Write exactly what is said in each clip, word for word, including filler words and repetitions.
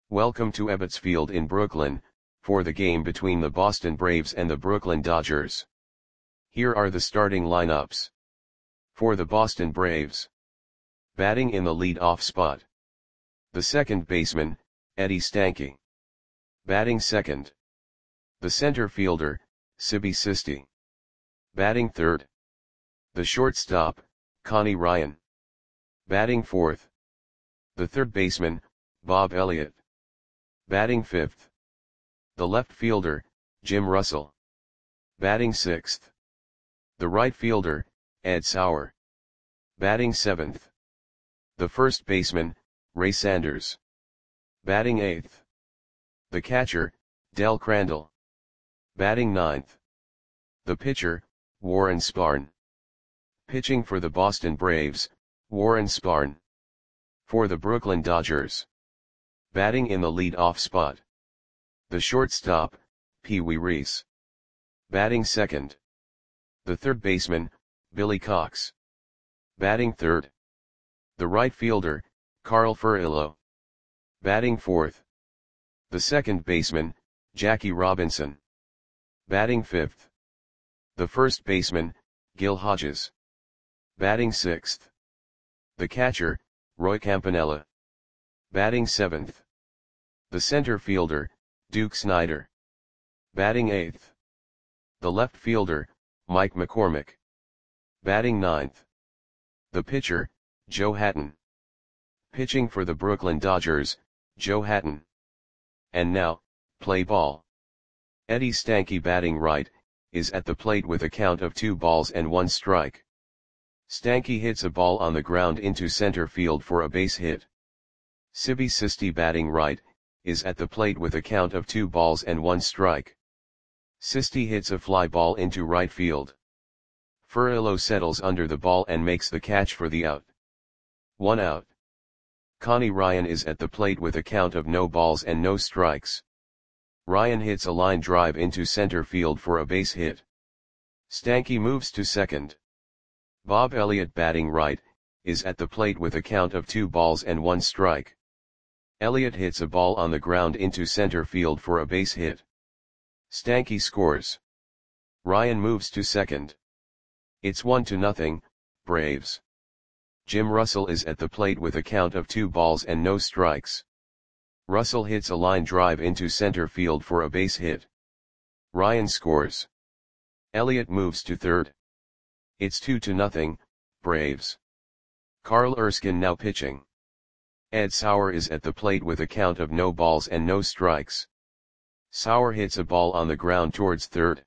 Welcome to Ebbets Field in Brooklyn, for the game between the Boston Braves and the Brooklyn Dodgers. Here are the starting lineups. For the Boston Braves. Batting in the lead-off spot. The second baseman, Eddie Stanky. Batting second. The center fielder, Sibi Sisti. Batting third. The shortstop, Connie Ryan. Batting fourth. The third baseman, Bob Elliott. Batting fifth. The left fielder, Jim Russell. Batting sixth. The right fielder, Ed Sauer. Batting seventh. The first baseman, Ray Sanders. Batting eighth. The catcher, Del Crandall. Batting ninth. The pitcher, Warren Spahn. Pitching for the Boston Braves, Warren Spahn. For the Brooklyn Dodgers. Batting in the lead-off spot. The shortstop, Pee Wee Reese. Batting second. The third baseman, Billy Cox. Batting third. The right fielder, Carl Furillo. Batting fourth. The second baseman, Jackie Robinson. Batting fifth. The first baseman, Gil Hodges. Batting sixth. The catcher, Roy Campanella. Batting seventh. The center fielder, Duke Snider. Batting eighth. The left fielder, Mike McCormick. Batting ninth. The pitcher, Joe Hatton. Pitching for the Brooklyn Dodgers, Joe Hatton. And now, play ball. Eddie Stanky batting right, is at the plate with a count of two balls and one strike. Stanky hits a ball on the ground into center field for a base hit. Sibi Sisti batting right, is at the plate with a count of two balls and one strike. Sisti hits a fly ball into right field. Furillo settles under the ball and makes the catch for the out. One out. Connie Ryan is at the plate with a count of no balls and no strikes. Ryan hits a line drive into center field for a base hit. Stanky moves to second. Bob Elliott batting right, is at the plate with a count of two balls and one strike. Elliott hits a ball on the ground into center field for a base hit. Stanky scores. Ryan moves to second. It's one to nothing, Braves. Jim Russell is at the plate with a count of two balls and no strikes. Russell hits a line drive into center field for a base hit. Ryan scores. Elliott moves to third. It's two to nothing, Braves. Carl Erskine now pitching. Ed Sauer is at the plate with a count of no balls and no strikes. Sauer hits a ball on the ground towards third.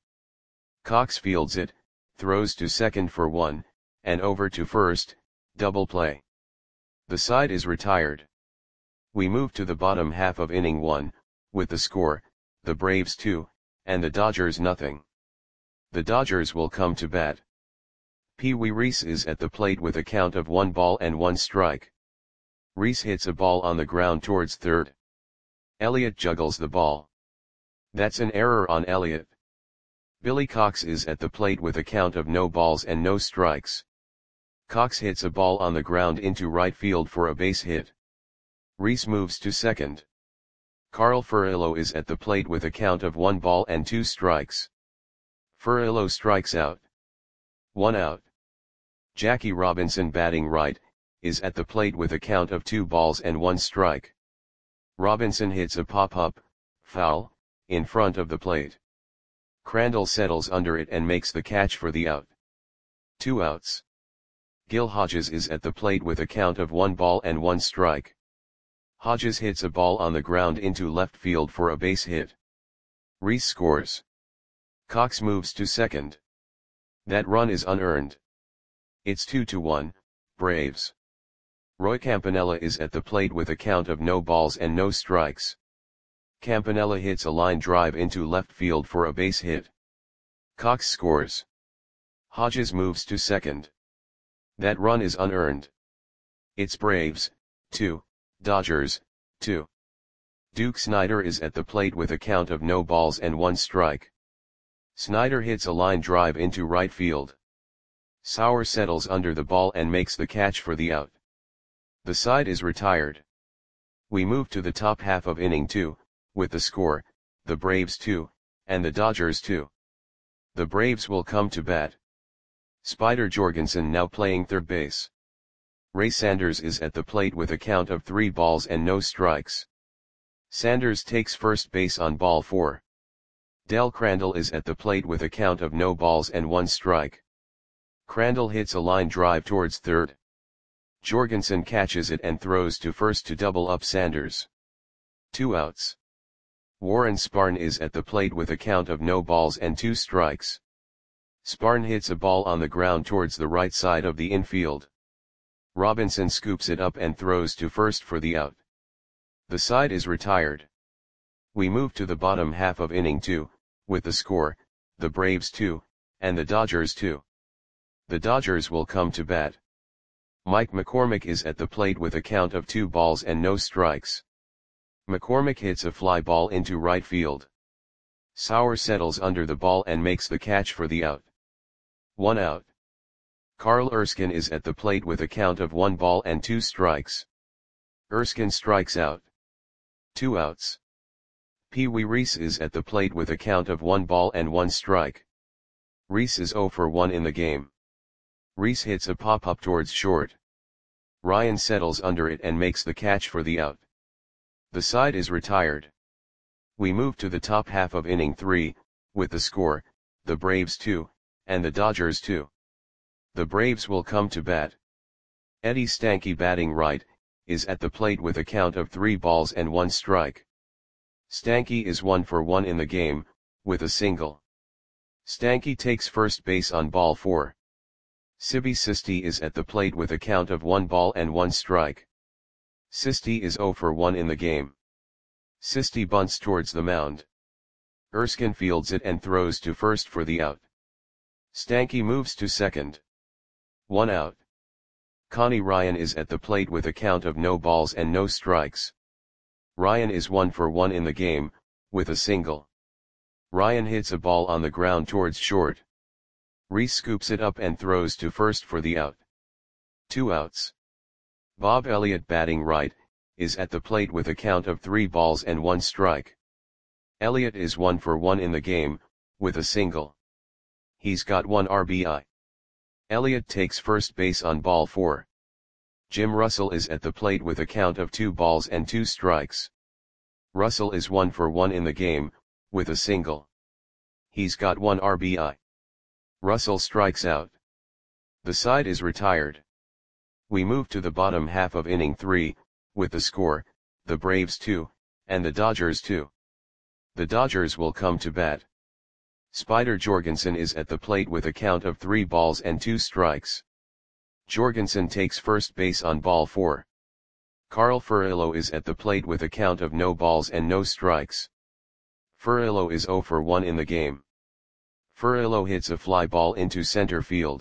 Cox fields it, throws to second for one, and over to first, double play. The side is retired. We move to the bottom half of inning one, with the score, the Braves two, and the Dodgers nothing. The Dodgers will come to bat. Pee Wee Reese is at the plate with a count of one ball and one strike. Reese hits a ball on the ground towards third. Elliott juggles the ball. That's an error on Elliott. Billy Cox is at the plate with a count of no balls and no strikes. Cox hits a ball on the ground into right field for a base hit. Reese moves to second. Carl Furillo is at the plate with a count of one ball and two strikes. Furillo strikes out. One out. Jackie Robinson batting right, is at the plate with a count of two balls and one strike. Robinson hits a pop-up, foul, in front of the plate. Crandall settles under it and makes the catch for the out. Two outs. Gil Hodges is at the plate with a count of one ball and one strike. Hodges hits a ball on the ground into left field for a base hit. Reese scores. Cox moves to second. That run is unearned. It's two to one, Braves. Roy Campanella is at the plate with a count of no balls and no strikes. Campanella hits a line drive into left field for a base hit. Cox scores. Hodges moves to second. That run is unearned. It's Braves, two, Dodgers, two. Duke Snider is at the plate with a count of no balls and one strike. Snider hits a line drive into right field. Sauer settles under the ball and makes the catch for the out. The side is retired. We move to the top half of inning two, with the score, the Braves two, and the Dodgers two. The Braves will come to bat. Spider Jorgensen now playing third base. Ray Sanders is at the plate with a count of three balls and no strikes. Sanders takes first base on ball four. Del Crandall is at the plate with a count of no balls and one strike. Crandall hits a line drive towards third. Jorgensen catches it and throws to first to double up Sanders. Two outs. Warren Spahn is at the plate with a count of no balls and two strikes. Spahn hits a ball on the ground towards the right side of the infield. Robinson scoops it up and throws to first for the out. The side is retired. We move to the bottom half of inning two, with the score, the Braves two, and the Dodgers two. The Dodgers will come to bat. Mike McCormick is at the plate with a count of two balls and no strikes. McCormick hits a fly ball into right field. Sauer settles under the ball and makes the catch for the out. One out. Carl Erskine is at the plate with a count of one ball and two strikes. Erskine strikes out. Two outs. Pee Wee Reese is at the plate with a count of one ball and one strike. Reese is oh for one in the game. Reese hits a pop-up towards short. Ryan settles under it and makes the catch for the out. The side is retired. We move to the top half of inning three, with the score, the Braves two, and the Dodgers two. The Braves will come to bat. Eddie Stanky batting right, is at the plate with a count of three balls and one strike. Stanky is one for one in the game, with a single. Stanky takes first base on ball four. Sibby Sisti is at the plate with a count of one ball and one strike. Sisti is oh for one in the game. Sisti bunts towards the mound. Erskine fields it and throws to first for the out. Stanky moves to second. One out. Connie Ryan is at the plate with a count of no balls and no strikes. Ryan is one for one in the game, with a single. Ryan hits a ball on the ground towards short. Reese scoops it up and throws to first for the out. Two outs. Bob Elliott batting right, is at the plate with a count of three balls and one strike. Elliott is one for one in the game, with a single. He's got one R B I. Elliott takes first base on ball four. Jim Russell is at the plate with a count of two balls and two strikes. Russell is one for one in the game, with a single. He's got one R B I. Russell strikes out. The side is retired. We move to the bottom half of inning three, with the score, the Braves two, and the Dodgers two. The Dodgers will come to bat. Spider Jorgensen is at the plate with a count of three balls and two strikes. Jorgensen takes first base on ball four. Carl Furillo is at the plate with a count of no balls and no strikes. Furillo is oh for one in the game. Furillo hits a fly ball into center field.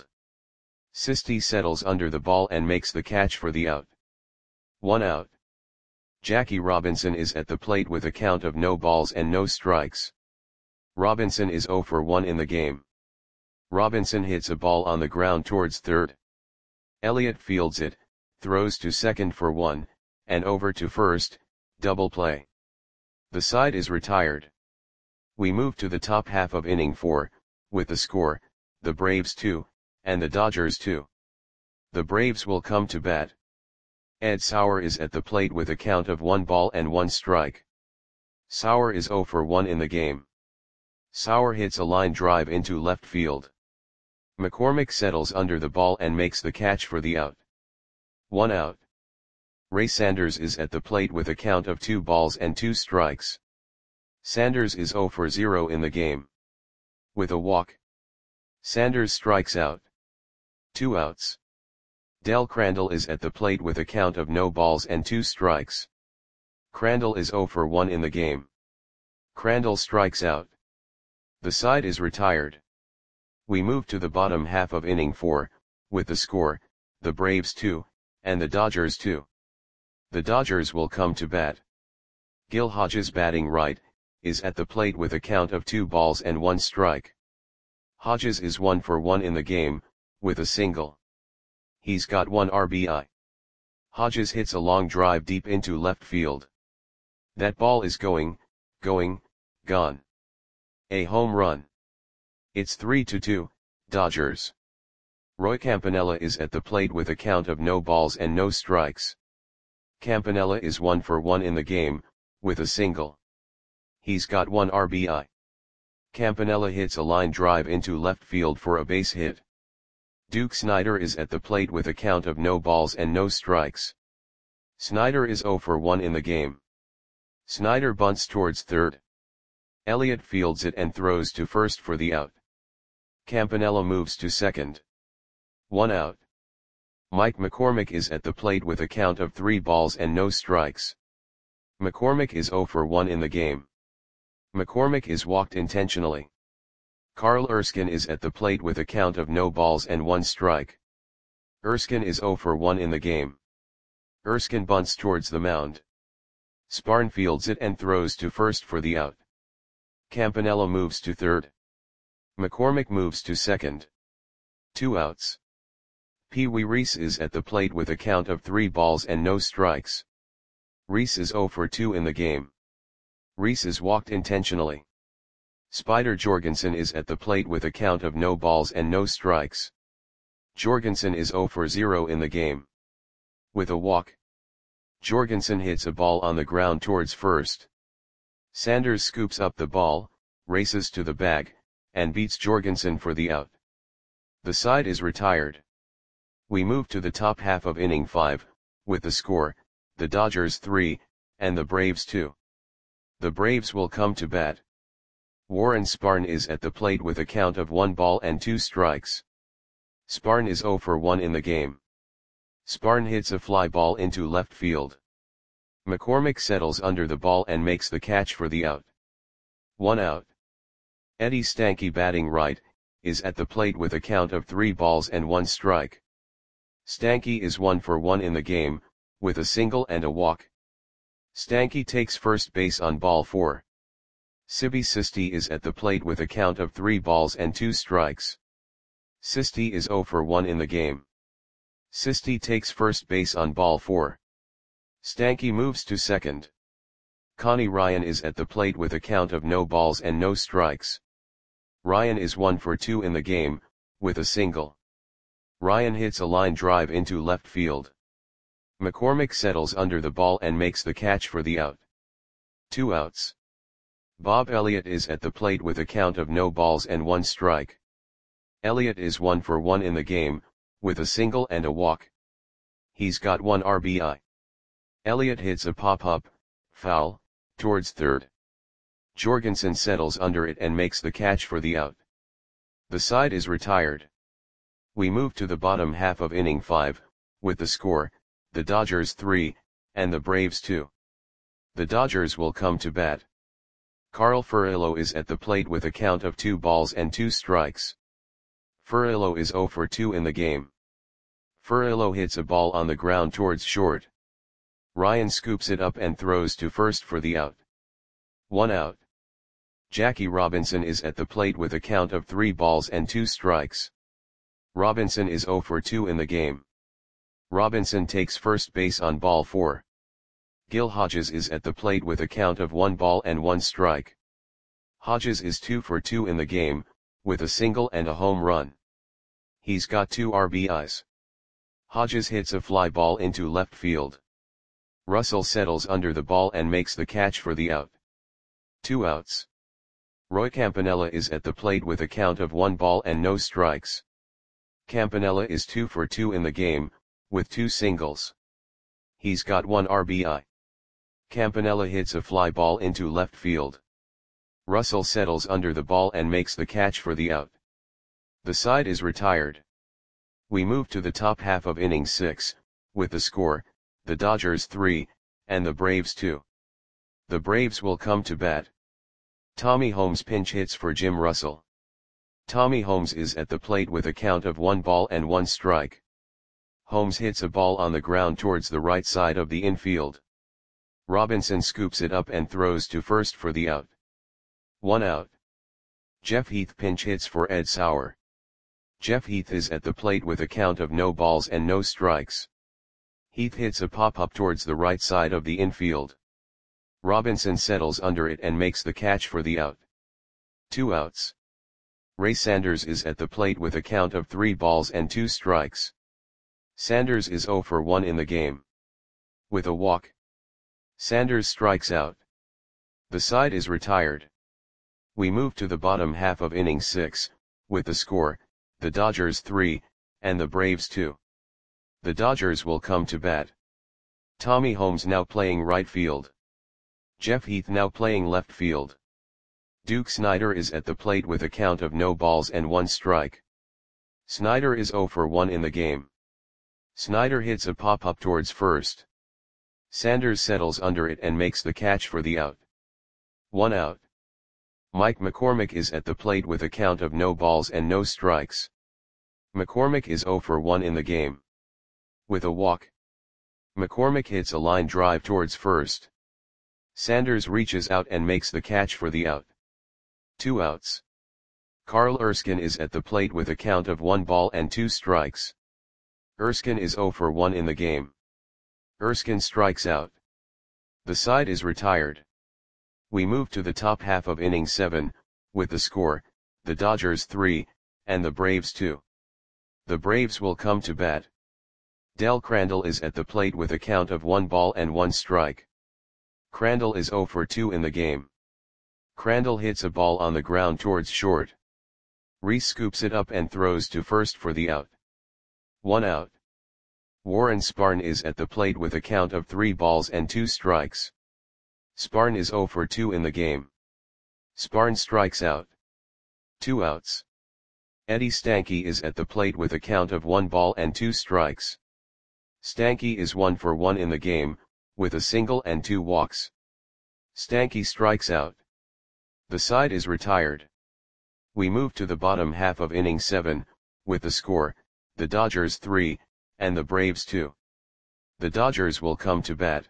Sisti settles under the ball and makes the catch for the out. One out. Jackie Robinson is at the plate with a count of no balls and no strikes. Robinson is oh for one in the game. Robinson hits a ball on the ground towards third. Elliott fields it, throws to second for one, and over to first, double play. The side is retired. We move to the top half of inning four, with the score, the Braves two, and the Dodgers two. The Braves will come to bat. Ed Sauer is at the plate with a count of one ball and one strike. Sauer is oh for one in the game. Sauer hits a line drive into left field. McCormick settles under the ball and makes the catch for the out. One out. Ray Sanders is at the plate with a count of two balls and two strikes. Sanders is oh for zero in the game. With a walk. Sanders strikes out. Two outs. Del Crandall is at the plate with a count of no balls and two strikes. Crandall is oh for one in the game. Crandall strikes out. The side is retired. We move to the bottom half of inning four, with the score, the Braves two, and the Dodgers two. The Dodgers will come to bat. Gil Hodges batting right, is at the plate with a count of two balls and one strike. Hodges is one for one in the game, with a single. He's got one R B I. Hodges hits a long drive deep into left field. That ball is going, going, gone. A home run. It's three to two, Dodgers. Roy Campanella is at the plate with a count of no balls and no strikes. Campanella is one for one in the game, with a single. He's got one R B I. Campanella hits a line drive into left field for a base hit. Duke Snider is at the plate with a count of no balls and no strikes. Snider is zero for one in the game. Snider bunts towards third. Elliott fields it and throws to first for the out. Campanella moves to second. One out. Mike McCormick is at the plate with a count of three balls and no strikes. McCormick is zero for one in the game. McCormick is walked intentionally. Carl Erskine is at the plate with a count of no balls and one strike. Erskine is zero for one in the game. Erskine bunts towards the mound. Sparn fields it and throws to first for the out. Campanella moves to third. McCormick moves to second. Two outs. Pee Wee Reese is at the plate with a count of three balls and no strikes. Reese is zero for two in the game. Reese is walked intentionally. Spider Jorgensen is at the plate with a count of no balls and no strikes. Jorgensen is zero for zero in the game. With a walk, Jorgensen hits a ball on the ground towards first. Sanders scoops up the ball, races to the bag, and beats Jorgensen for the out. The side is retired. We move to the top half of inning five, with the score, the Dodgers three, and the Braves two. The Braves will come to bat. Warren Sparn is at the plate with a count of one ball and two strikes. Sparn is zero for one in the game. Sparn hits a fly ball into left field. McCormick settles under the ball and makes the catch for the out. One out. Eddie Stanky, batting right, is at the plate with a count of three balls and one strike. Stanky is one for one in the game, with a single and a walk. Stanky takes first base on ball four. Sibby Sisti is at the plate with a count of three balls and two strikes. Sisti is zero for one in the game. Sisti takes first base on ball four. Stanky moves to second. Connie Ryan is at the plate with a count of no balls and no strikes. Ryan is one for two in the game, with a single. Ryan hits a line drive into left field. McCormick settles under the ball and makes the catch for the out. Two outs. Bob Elliott is at the plate with a count of no balls and one strike. Elliott is one for one in the game, with a single and a walk. He's got one R B I. Elliott hits a pop-up, foul, towards third. Jorgensen settles under it and makes the catch for the out. The side is retired. We move to the bottom half of inning five, with the score, the Dodgers three, and the Braves two. The Dodgers will come to bat. Carl Furillo is at the plate with a count of two balls and two strikes. Furillo is zero for two in the game. Furillo hits a ball on the ground towards short. Ryan scoops it up and throws to first for the out. One out. Jackie Robinson is at the plate with a count of three balls and two strikes. Robinson is zero for two in the game. Robinson takes first base on ball four. Gil Hodges is at the plate with a count of one ball and one strike. Hodges is two for two in the game, with a single and a home run. He's got two R B Is. Hodges hits a fly ball into left field. Russell settles under the ball and makes the catch for the out. Two outs. Roy Campanella is at the plate with a count of one ball and no strikes. Campanella is two for two in the game, with two singles. He's got one R B I. Campanella hits a fly ball into left field. Russell settles under the ball and makes the catch for the out. The side is retired. We move to the top half of inning six, with the score, the Dodgers three, and the Braves two. The Braves will come to bat. Tommy Holmes pinch hits for Jim Russell. Tommy Holmes is at the plate with a count of one ball and one strike. Holmes hits a ball on the ground towards the right side of the infield. Robinson scoops it up and throws to first for the out. One out. Jeff Heath pinch hits for Ed Sauer. Jeff Heath is at the plate with a count of no balls and no strikes. Heath hits a pop-up towards the right side of the infield. Robinson settles under it and makes the catch for the out. Two outs. Ray Sanders is at the plate with a count of three balls and two strikes. Sanders is zero for one in the game. With a walk, Sanders strikes out. The side is retired. We move to the bottom half of inning six, with the score, the Dodgers three, and the Braves two. The Dodgers will come to bat. Tommy Holmes now playing right field. Jeff Heath now playing left field. Duke Snider is at the plate with a count of no balls and one strike. Snider is zero for one in the game. Snider hits a pop-up towards first. Sanders settles under it and makes the catch for the out. One out. Mike McCormick is at the plate with a count of no balls and no strikes. McCormick is zero for one in the game. With a walk, McCormick hits a line drive towards first. Sanders reaches out and makes the catch for the out. Two outs. Carl Erskine is at the plate with a count of one ball and two strikes. Erskine is zero for one in the game. Erskine strikes out. The side is retired. We move to the top half of inning seven, with the score, the Dodgers three, and the Braves two. The Braves will come to bat. Del Crandall is at the plate with a count of one ball and one strike. Crandall is zero for two in the game. Crandall hits a ball on the ground towards short. Reese scoops it up and throws to first for the out. One out. Warren Spahn is at the plate with a count of three balls and two strikes. Spahn is zero for two in the game. Spahn strikes out. Two outs. Eddie Stanky is at the plate with a count of one ball and two strikes. Stanky is one for one in the game, with a single and two walks. Stanky strikes out. The side is retired. We move to the bottom half of inning seven, with the score, the Dodgers three, and the Braves two. The Dodgers will come to bat.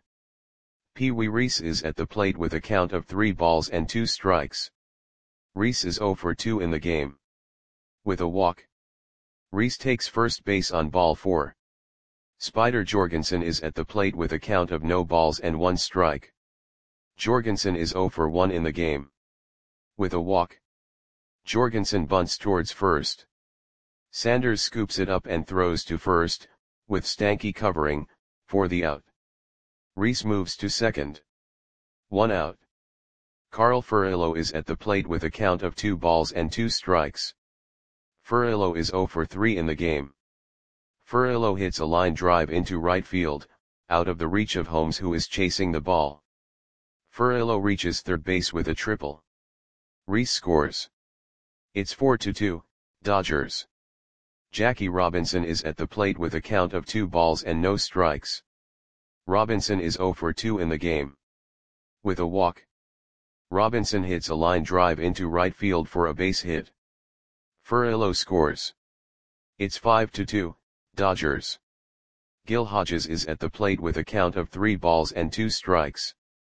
Pee Wee Reese is at the plate with a count of three balls and two strikes. Reese is zero for two in the game. With a walk, Reese takes first base on ball four. Spider Jorgensen is at the plate with a count of no balls and one strike. Jorgensen is zero for one in the game. With a walk, Jorgensen bunts towards first. Sanders scoops it up and throws to first, with Stanky covering, for the out. Reese moves to second. One out. Carl Furillo is at the plate with a count of two balls and two strikes. Furillo is zero for three in the game. Furillo hits a line drive into right field, out of the reach of Holmes, who is chasing the ball. Furillo reaches third base with a triple. Reese scores. It's four to two, Dodgers. Jackie Robinson is at the plate with a count of two balls and no strikes. Robinson is zero for two in the game. With a walk, Robinson hits a line drive into right field for a base hit. Furillo scores. It's five to two, Dodgers. Gil Hodges is at the plate with a count of three balls and two strikes.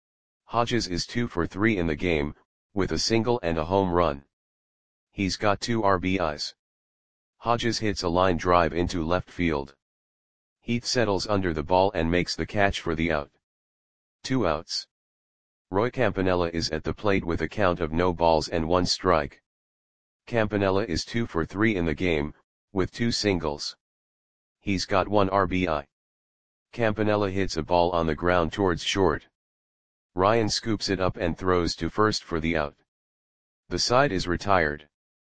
Hodges is two for three in the game, with a single and a home run. He's got two R B Is. Hodges hits a line drive into left field. Heath settles under the ball and makes the catch for the out. Two outs. Roy Campanella is at the plate with a count of no balls and one strike. Campanella is two for three in the game, with two singles. He's got one R B I. Campanella hits a ball on the ground towards short. Ryan scoops it up and throws to first for the out. The side is retired.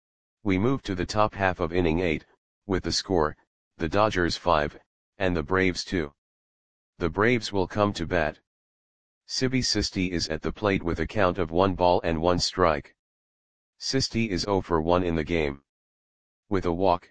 We move to the top half of inning eight, with the score, the Dodgers five, and the Braves two. The Braves will come to bat. Sibby Sisti is at the plate with a count of one ball and one strike. Sisti is zero for one in the game. With a walk,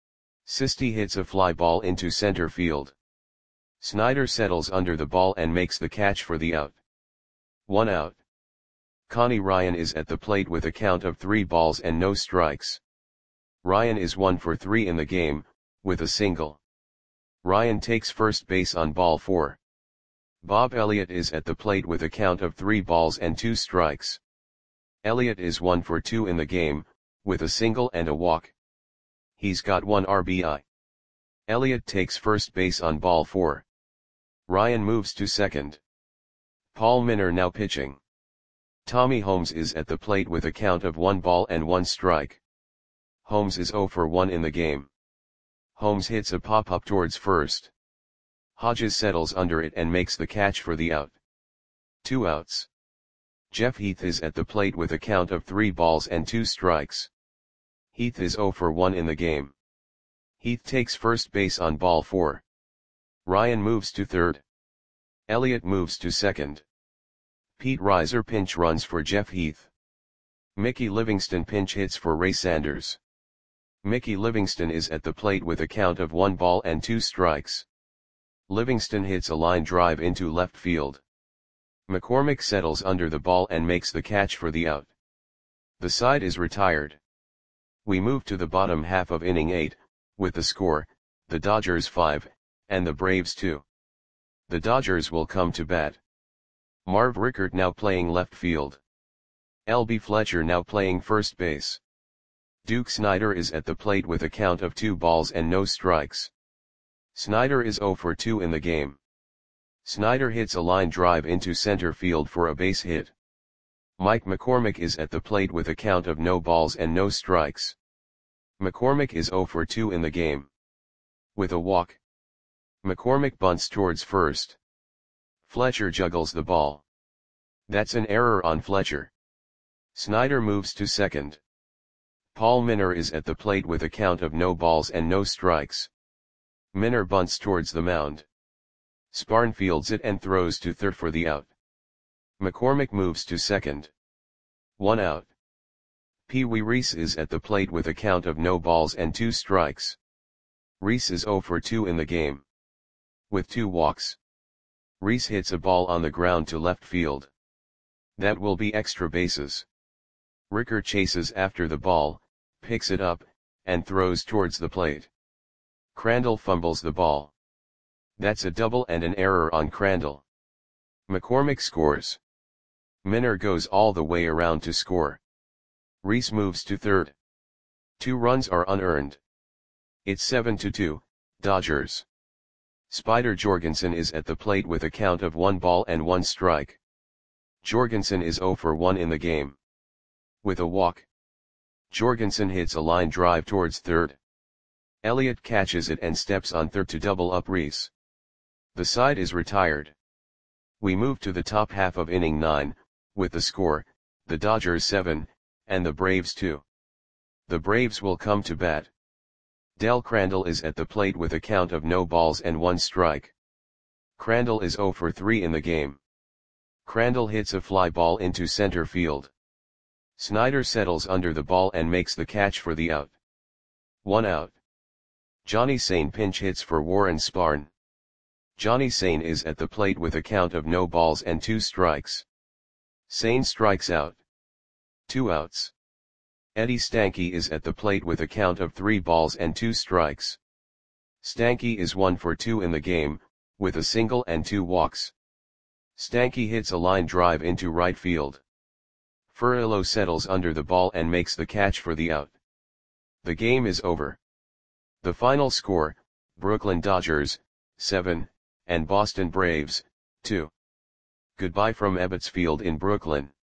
Sisti hits a fly ball into center field. Snider settles under the ball and makes the catch for the out. One out. Connie Ryan is at the plate with a count of three balls and no strikes. Ryan is one for three in the game, with a single. Ryan takes first base on ball four. Bob Elliott is at the plate with a count of three balls and two strikes. Elliott is one for two in the game, with a single and a walk. He's got one R B I. Elliott takes first base on ball four. Ryan moves to second. Paul Minor now pitching. Tommy Holmes is at the plate with a count of one ball and one strike. Holmes is oh for one in the game. Holmes hits a pop-up towards first. Hodges settles under it and makes the catch for the out. Two outs. Jeff Heath is at the plate with a count of three balls and two strikes. Heath is oh for one in the game. Heath takes first base on ball four. Ryan moves to third. Elliott moves to second. Pete Reiser pinch runs for Jeff Heath. Mickey Livingston pinch hits for Ray Sanders. Mickey Livingston is at the plate with a count of one ball and two strikes. Livingston hits a line drive into left field. McCormick settles under the ball and makes the catch for the out. The side is retired. We move to the bottom half of inning eight, with the score, the Dodgers five, and the Braves two. The Dodgers will come to bat. Marv Rickert now playing left field. L B Fletcher now playing first base. Duke Snider is at the plate with a count of two balls and no strikes. Snider is oh for two in the game. Snider hits a line drive into center field for a base hit. Mike McCormick is at the plate with a count of no balls and no strikes. McCormick is oh for two in the game. With a walk. McCormick bunts towards first. Fletcher juggles the ball. That's an error on Fletcher. Snider moves to second. Paul Minor is at the plate with a count of no balls and no strikes. Minor bunts towards the mound. Sparn fields it and throws to third for the out. McCormick moves to second. One out. Pee Wee Reese is at the plate with a count of no balls and two strikes. Reese is oh for two in the game. With two walks. Reese hits a ball on the ground to left field. That will be extra bases. Rickert chases after the ball, picks it up, and throws towards the plate. Crandall fumbles the ball. That's a double and an error on Crandall. McCormick scores. Minor goes all the way around to score. Reese moves to third. Two runs are unearned. It's seven to two, Dodgers. Spider Jorgensen is at the plate with a count of one ball and one strike. Jorgensen is oh for one in the game. With a walk. Jorgensen hits a line drive towards third. Elliott catches it and steps on third to double up Reese. The side is retired. We move to the top half of inning nine, with the score, the Dodgers seven, and the Braves two. The Braves will come to bat. Del Crandall is at the plate with a count of no balls and one strike. Crandall is oh for three in the game. Crandall hits a fly ball into center field. Snider settles under the ball and makes the catch for the out. One out. Johnny Sane pinch hits for Warren Sparn. Johnny Sane is at the plate with a count of no balls and two strikes. Sane strikes out. Two outs. Eddie Stanky is at the plate with a count of three balls and two strikes. Stanky is one for two in the game, with a single and two walks. Stanky hits a line drive into right field. Furillo settles under the ball and makes the catch for the out. The game is over. The final score, Brooklyn Dodgers, seven, and Boston Braves, two. Goodbye from Ebbets Field in Brooklyn.